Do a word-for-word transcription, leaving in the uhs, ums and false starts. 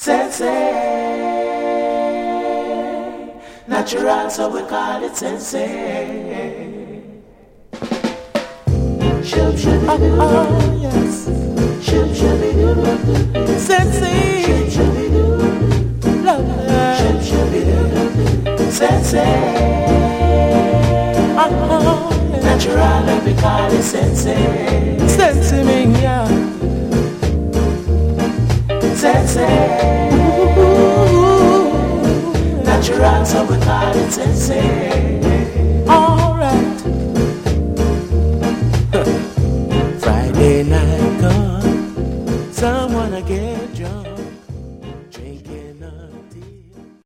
Sensei, natural, so we call it sensei. Shub shubby doo, oh yes. Shub shubby doo, sensei. Shub shubby doo, love her. Shub shubby doo, sensei. Oh yes. Natural, and we call it sensei. Sensei me yeah. Sensei. Ooh, natural, so we call it sensei.